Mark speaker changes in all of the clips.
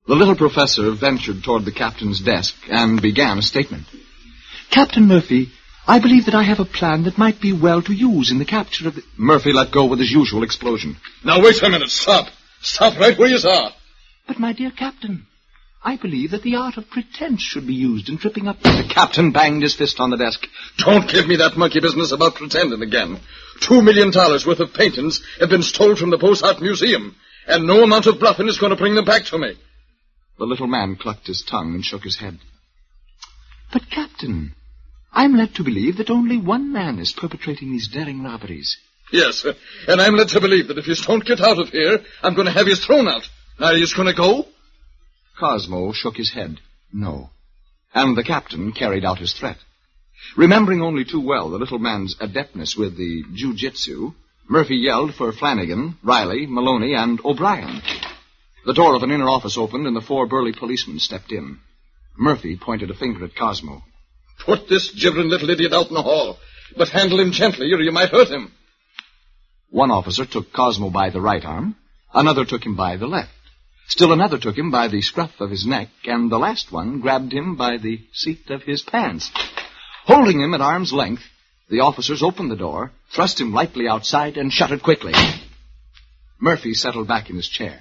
Speaker 1: The little professor ventured toward the captain's desk and began a statement. Captain Murphy, I believe that I have a plan that might be well to use in the capture of the... Murphy let go with his usual explosion.
Speaker 2: Now, wait a minute. Stop. Stop right where you are.
Speaker 1: But, my dear Captain, I believe that the art of pretense should be used in tripping up... The captain banged his fist on the desk.
Speaker 2: Don't give me that monkey business about pretending again. $2 million worth of paintings have been stolen from the Beaux-Arts Museum, and no amount of bluffing is going to bring them back to me.
Speaker 1: The little man clucked his tongue and shook his head. But, Captain, I'm led to believe that only one man is perpetrating these daring robberies.
Speaker 2: Yes, and I'm led to believe that if you don't get out of here, I'm going to have you thrown out. Now, are you going to go?
Speaker 1: Cosmo shook his head. No. And the captain carried out his threat. Remembering only too well the little man's adeptness with the jiu-jitsu, Murphy yelled for Flanagan, Riley, Maloney, and O'Brien. The door of an inner office opened, and the 4 burly policemen stepped in. Murphy pointed a finger at Cosmo.
Speaker 2: Put this gibbering little idiot out in the hall, but handle him gently, or you might hurt him.
Speaker 1: One officer took Cosmo by the right arm, another took him by the left. Still another took him by the scruff of his neck, and the last one grabbed him by the seat of his pants. Holding him at arm's length, the officers opened the door, thrust him lightly outside, and shut it quickly. Murphy settled back in his chair.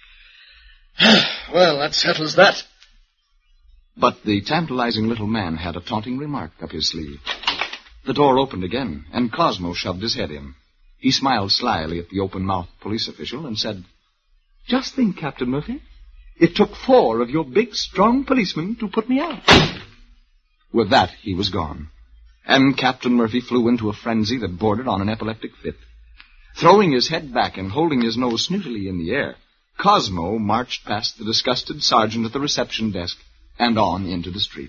Speaker 2: Well, that settles that.
Speaker 1: But the tantalizing little man had a taunting remark up his sleeve. The door opened again, and Cosmo shoved his head in. He smiled slyly at the open-mouthed police official and said, "Just think, Captain Murphy. It took 4 of your big, strong policemen to put me out." With that, he was gone. And Captain Murphy flew into a frenzy that bordered on an epileptic fit. Throwing his head back and holding his nose snootily in the air, Cosmo marched past the disgusted sergeant at the reception desk and on into the street.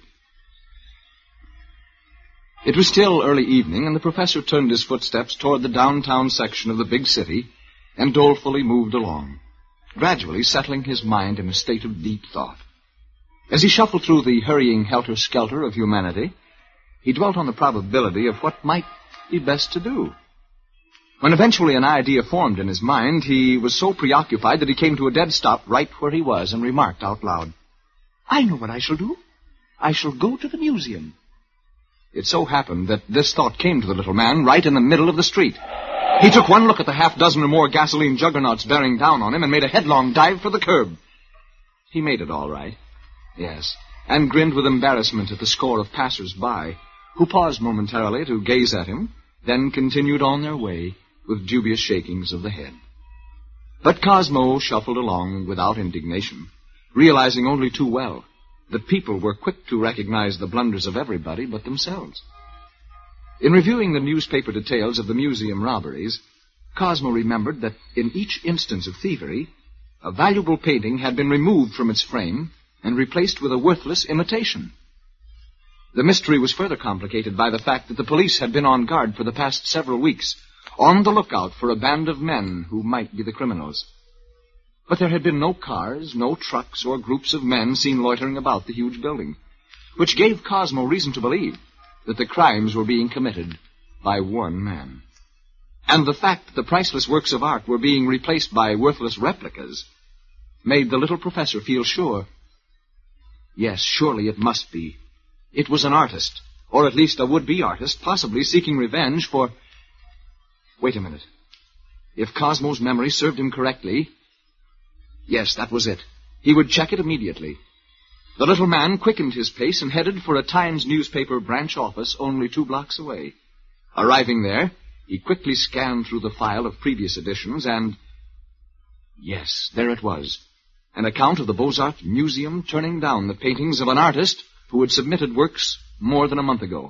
Speaker 1: It was still early evening, and the professor turned his footsteps toward the downtown section of the big city and dolefully moved along, gradually settling his mind in a state of deep thought. As he shuffled through the hurrying helter-skelter of humanity, he dwelt on the probability of what might be best to do. When eventually an idea formed in his mind, he was so preoccupied that he came to a dead stop right where he was and remarked out loud, "I know what I shall do. I shall go to the museum." It so happened that this thought came to the little man right in the middle of the street. He took one look at the half-dozen or more gasoline juggernauts bearing down on him and made a headlong dive for the curb. He made it all right. Yes, and grinned with embarrassment at the score of passers-by, who paused momentarily to gaze at him, then continued on their way with dubious shakings of the head. But Cosmo shuffled along without indignation, realizing only too well that people were quick to recognize the blunders of everybody but themselves. In reviewing the newspaper details of the museum robberies, Cosmo remembered that in each instance of thievery, a valuable painting had been removed from its frame and replaced with a worthless imitation. The mystery was further complicated by the fact that the police had been on guard for the past several weeks, on the lookout for a band of men who might be the criminals. But there had been no cars, no trucks, or groups of men seen loitering about the huge building, which gave Cosmo reason to believe that the crimes were being committed by one man. And the fact that the priceless works of art were being replaced by worthless replicas made the little professor feel sure. Yes, surely it must be. It was an artist, or at least a would-be artist, possibly seeking revenge for... Wait a minute. If Cosmo's memory served him correctly... Yes, that was it. He would check it immediately. The little man quickened his pace and headed for a Times newspaper branch office only 2 blocks away. Arriving there, he quickly scanned through the file of previous editions and... Yes, there it was. An account of the Beaux-Arts Museum turning down the paintings of an artist who had submitted works more than a month ago.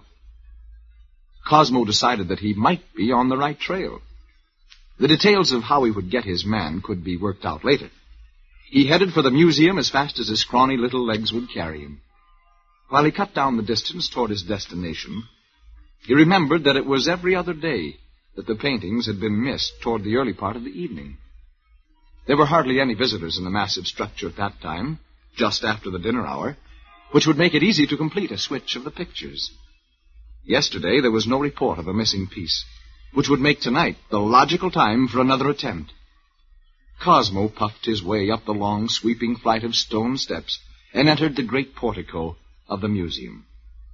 Speaker 1: Cosmo decided that he might be on the right trail. The details of how he would get his man could be worked out later. He headed for the museum as fast as his scrawny little legs would carry him. While he cut down the distance toward his destination, he remembered that it was every other day that the paintings had been missed toward the early part of the evening. There were hardly any visitors in the massive structure at that time, just after the dinner hour, which would make it easy to complete a switch of the pictures. Yesterday there was no report of a missing piece, which would make tonight the logical time for another attempt. Cosmo puffed his way up the long, sweeping flight of stone steps and entered the great portico of the museum.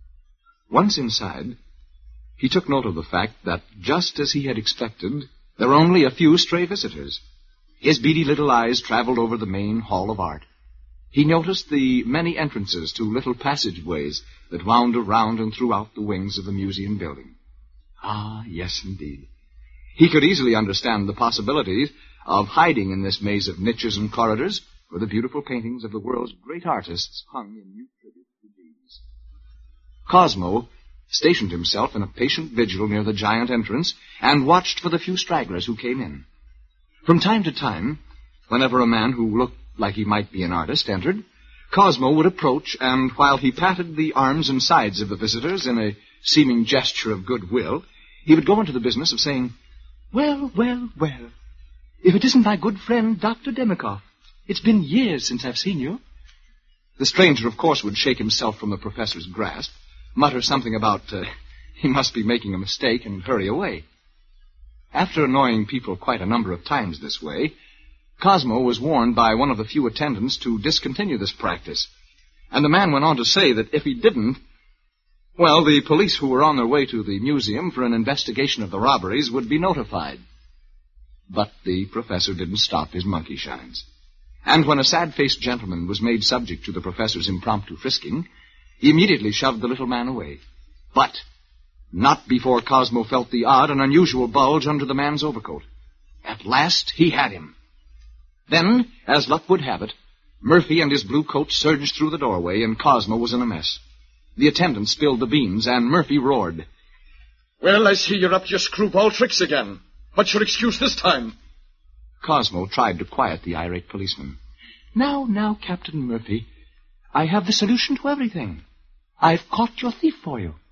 Speaker 1: Once inside, he took note of the fact that, just as he had expected, there were only a few stray visitors. His beady little eyes traveled over the main hall of art. He noticed the many entrances to little passageways that wound around and throughout the wings of the museum building. Ah, yes, indeed. He could easily understand the possibilities of hiding in this maze of niches and corridors where the beautiful paintings of the world's great artists hung in mute tribute to these. Cosmo stationed himself in a patient vigil near the giant entrance and watched for the few stragglers who came in. From time to time, whenever a man who looked like he might be an artist entered, Cosmo would approach, and while he patted the arms and sides of the visitors in a seeming gesture of goodwill, he would go into the business of saying, "Well, well, well, if it isn't my good friend, Dr. Demikoff. It's been years since I've seen you." The stranger, of course, would shake himself from the professor's grasp, mutter something about he must be making a mistake, and hurry away. After annoying people quite a number of times this way, Cosmo was warned by one of the few attendants to discontinue this practice, and the man went on to say that if he didn't, well, the police who were on their way to the museum for an investigation of the robberies would be notified. But the professor didn't stop his monkey shines. And when a sad-faced gentleman was made subject to the professor's impromptu frisking, he immediately shoved the little man away. But not before Cosmo felt the odd and unusual bulge under the man's overcoat. At last he had him. Then, as luck would have it, Murphy and his blue coat surged through the doorway, and Cosmo was in a mess. The attendant spilled the beans, and Murphy roared.
Speaker 2: "Well, I see you're up to your screwball tricks again. What's your excuse this time?"
Speaker 1: Cosmo tried to quiet the irate policeman. Now, Captain Murphy, I have the solution to everything. I've caught your thief for you."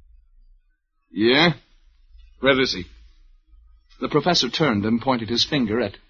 Speaker 2: "Yeah? Where is he?"
Speaker 1: The professor turned and pointed his finger at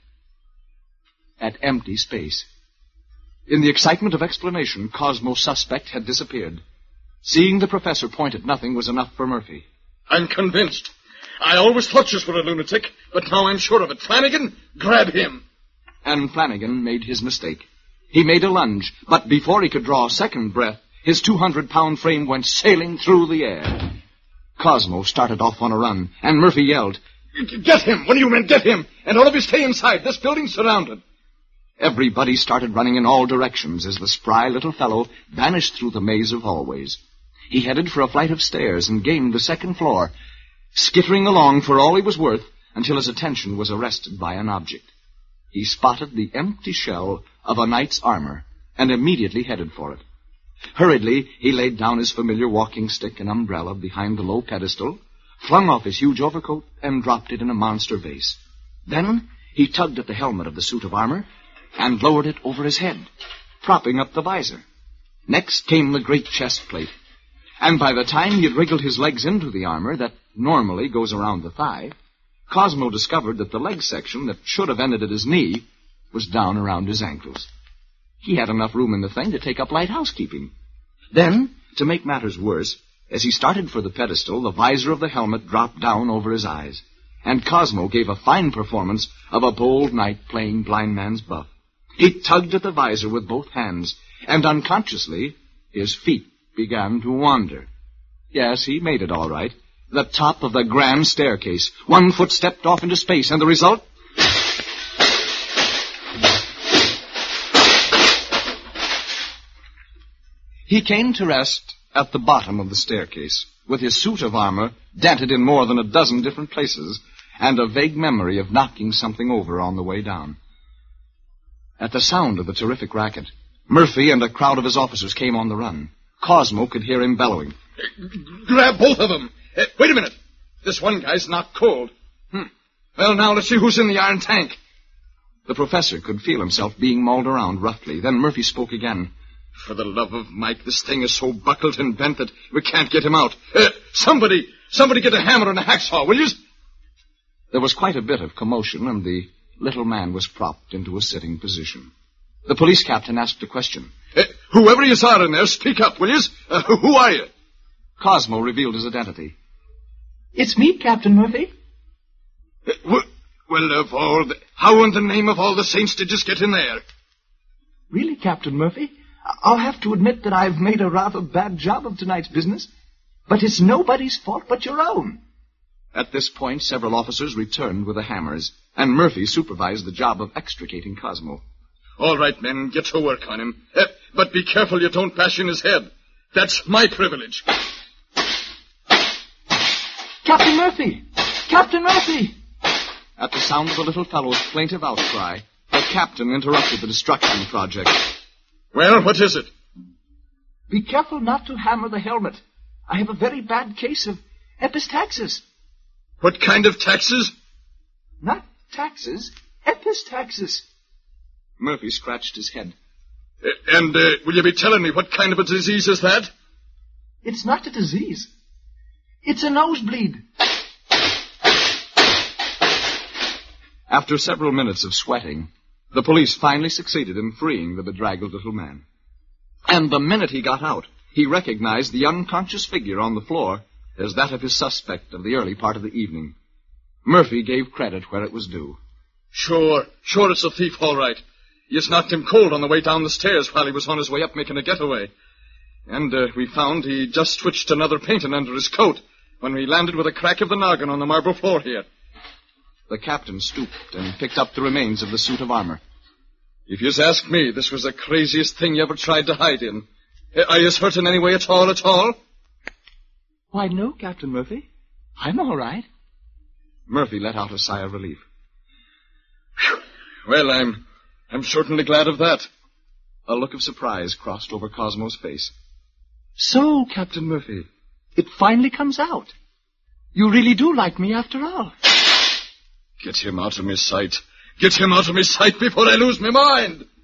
Speaker 1: empty space. In the excitement of explanation, Cosmo's suspect had disappeared. Seeing the professor point at nothing was enough for Murphy.
Speaker 2: "I'm convinced. I always thought you were a lunatic, but now I'm sure of it. Flanagan, grab him."
Speaker 1: And Flanagan made his mistake. He made a lunge, but before he could draw a second breath, his 200-pound frame went sailing through the air. Cosmo started off on a run, and Murphy yelled,
Speaker 2: "Get him! One of you men, get him! And all of you stay inside. This building's surrounded."
Speaker 1: Everybody started running in all directions as the spry little fellow vanished through the maze of hallways. He headed for a flight of stairs and gained the second floor, skittering along for all he was worth until his attention was arrested by an object. He spotted the empty shell of a knight's armor and immediately headed for it. Hurriedly, he laid down his familiar walking stick and umbrella behind the low pedestal, flung off his huge overcoat, and dropped it in a monster vase. Then he tugged at the helmet of the suit of armor and lowered it over his head, propping up the visor. Next came the great chest plate, and by the time he had wriggled his legs into the armor that normally goes around the thigh, Cosmo discovered that the leg section that should have ended at his knee was down around his ankles. He had enough room in the thing to take up light housekeeping. Then, to make matters worse, as he started for the pedestal, the visor of the helmet dropped down over his eyes, and Cosmo gave a fine performance of a bold knight playing blind man's buff. He tugged at the visor with both hands, and unconsciously, his feet began to wander. Yes, he made it all right. The top of the grand staircase. One foot stepped off into space, and the result? He came to rest at the bottom of the staircase, with his suit of armor dented in more than a dozen different places, and a vague memory of knocking something over on the way down. At the sound of the terrific racket, Murphy and a crowd of his officers came on the run. Cosmo could hear him bellowing.
Speaker 2: "Grab both of them! Wait a minute. This one guy's knocked cold. Well, now let's see who's in the iron tank."
Speaker 1: The professor could feel himself being mauled around roughly. Then Murphy spoke again.
Speaker 2: "For the love of Mike, this thing is so buckled and bent that we can't get him out. Somebody get a hammer and a hacksaw, will you?"
Speaker 1: There was quite a bit of commotion, and the little man was propped into a sitting position. The police captain asked a question.
Speaker 2: "Whoever you are in there, speak up, will you? Who are you?"
Speaker 1: Cosmo revealed his identity.
Speaker 3: "It's me, Captain Murphy."
Speaker 2: Well, how in the name of all the saints did you get in there?
Speaker 3: Really, Captain Murphy, I'll have to admit that I've made a rather bad job of tonight's business. But it's nobody's fault but your own.
Speaker 1: At this point, several officers returned with the hammers, and Murphy supervised the job of extricating Cosmo.
Speaker 2: All right, men, get to work on him. But be careful you don't bash in his head. That's my privilege.
Speaker 3: Captain Murphy! Captain Murphy!
Speaker 1: At the sound of the little fellow's plaintive outcry, the captain interrupted the destruction project.
Speaker 2: Well, what is it?
Speaker 3: Be careful not to hammer the helmet. I have a very bad case of epistaxis.
Speaker 2: What kind of taxes?
Speaker 3: Not taxes, epistaxis.
Speaker 1: Murphy scratched his head.
Speaker 2: And will you be telling me what kind of a disease is that?
Speaker 3: It's not a disease. It's a nosebleed.
Speaker 1: After several minutes of sweating, the police finally succeeded in freeing the bedraggled little man. And the minute he got out, he recognized the unconscious figure on the floor as that of his suspect of the early part of the evening. Murphy gave credit where it was due.
Speaker 2: Sure it's a thief, all right. He just knocked him cold on the way down the stairs while he was on his way up making a getaway. And we found he just switched another painting under his coat when we landed with a crack of the noggin on the marble floor here.
Speaker 1: The captain stooped and picked up the remains of the suit of armor.
Speaker 2: If you ask me, this was the craziest thing you ever tried to hide in. Are you hurt in any way at all?
Speaker 3: Why, no, Captain Murphy. I'm all right.
Speaker 1: Murphy let out a sigh of relief.
Speaker 2: Whew. Well, I'm certainly glad of that.
Speaker 1: A look of surprise crossed over Cosmo's face.
Speaker 3: So, Captain Murphy, it finally comes out. You really do like me after all.
Speaker 2: Get him out of my sight. Get him out of my sight before I lose my mind.